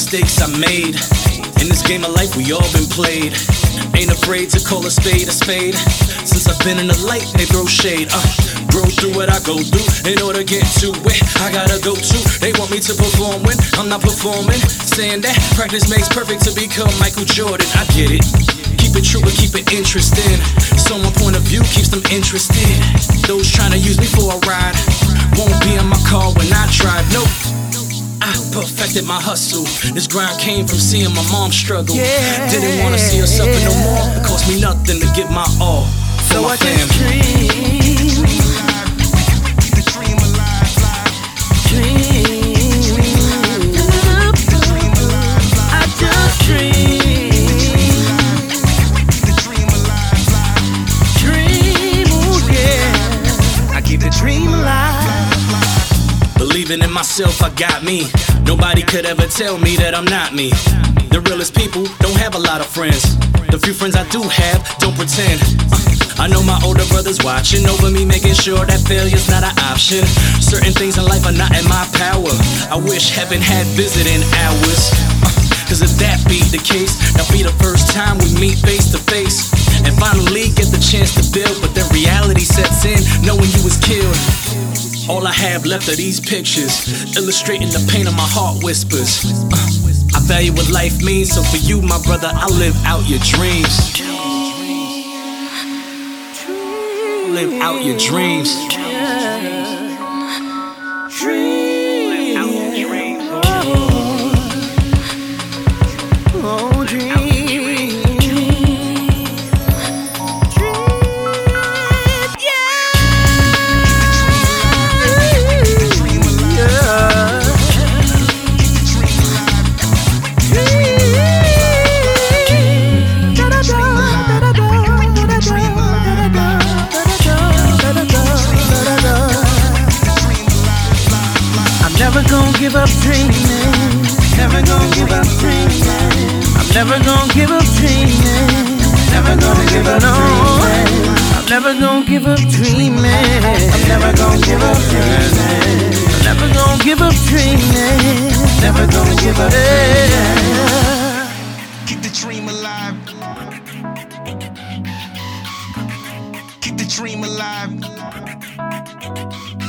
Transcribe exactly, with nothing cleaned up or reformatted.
mistakes I made. In this game of life, we all been played. Ain't afraid to call a spade a spade. Since I've been in the light, they throw shade. Uh, grow through what I go through. In order to get to it, I gotta go to. They want me to perform when I'm not performing. Saying that practice makes perfect to become Michael Jordan. I get it. Keep it true but keep it interesting. So my point of view keeps them interested. Those trying to use me for a ride won't be in my car when I drive. Nope. I perfected my hustle. This grind came from seeing my mom struggle. Yeah. Didn't wanna see her suffer no more. It cost me nothing to give my all for so my I family. Just dream. Keep the dream alive, dream. I just dream. Keep the dream alive, dream. Ooh, yeah. I keep the dream alive. Believing in myself, I got me. Nobody could ever tell me that I'm not me. The realest people don't have a lot of friends. The few friends I do have, don't pretend. uh, I know my older brother's watching over me, making sure that failure's not an option. Certain things in life are not in my power. I wish heaven had visiting hours. uh, Cause if that be the case, that'll be the first time we meet face to face. And finally get the chance to build. But then reality sets in, knowing you was killed. All I have left are these pictures, illustrating the pain of my heart whispers. uh, I value what life means, so for you, my brother, I live out your dreams. Live out your dreams. Dream. Live out your dreams. Oh, dream. Never gonna give up dreaming. Never gonna give up dreaming. I'm never gonna give up dreaming. Never gonna give up dreaming. I'm never gonna give up dreaming. I'm never gonna give up dreaming. I'm never gonna give up dreaming. Never gonna give up dreaming. Keep the dream alive. Keep the dream alive.